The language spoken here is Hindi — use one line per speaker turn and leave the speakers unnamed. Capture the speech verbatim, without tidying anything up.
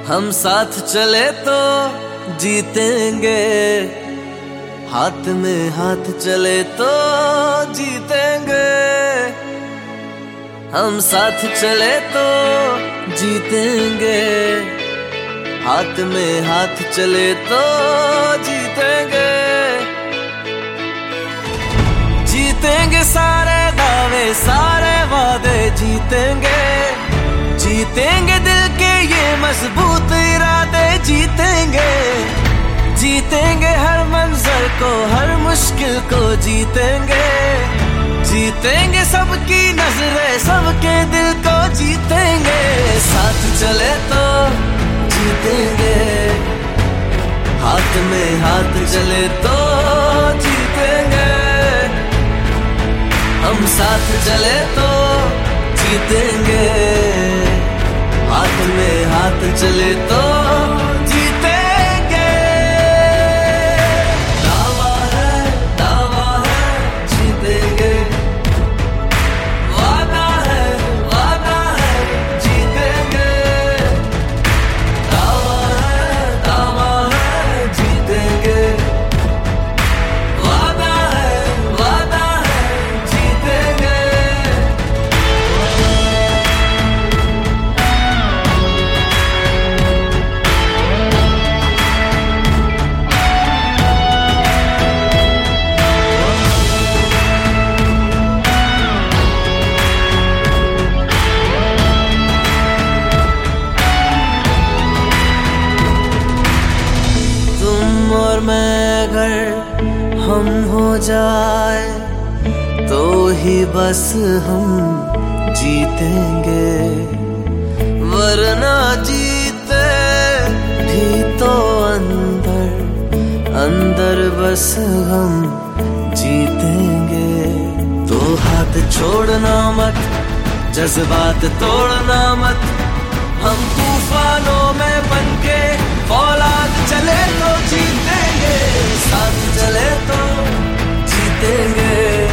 हम साथ चले तो जीतेंगे, हाथ में हाथ चले तो जीतेंगे। हम साथ चले तो जीतेंगे, हाथ में हाथ चले तो जीतेंगे। जीतेंगे सारे दावे सारे वादे जीतेंगे, जीतेंगे दिल के ये मजबूत इरादे जीतेंगे। जीतेंगे हर मंजर को हर मुश्किल को जीतेंगे, जीतेंगे सबकी नजरें सबके दिल को जीतेंगे। साथ चले तो जीतेंगे, हाथ में हाथ चले तो जीतेंगे। हम साथ चले तो जीतेंगे, हाथ में हाथ चले तो जीतेंगे। दावा है दावा है जीतेंगे, वादा है वादा है जीतेंगे। दावा है दावा है जीतेंगे, वादा है वादा है जीतेंगे। तुम और मैं अगर हम हो जाए तो ही बस हम जीतेंगे, वरना जीते भी तो अंदर अंदर बस हम जीतेंगे। तो हाथ छोड़ना मत, जज्बात तोड़ना मत, हम तूफानों में बनके फौलाद चले तो जीतेंगे। साथ चले तो जीतेंगे,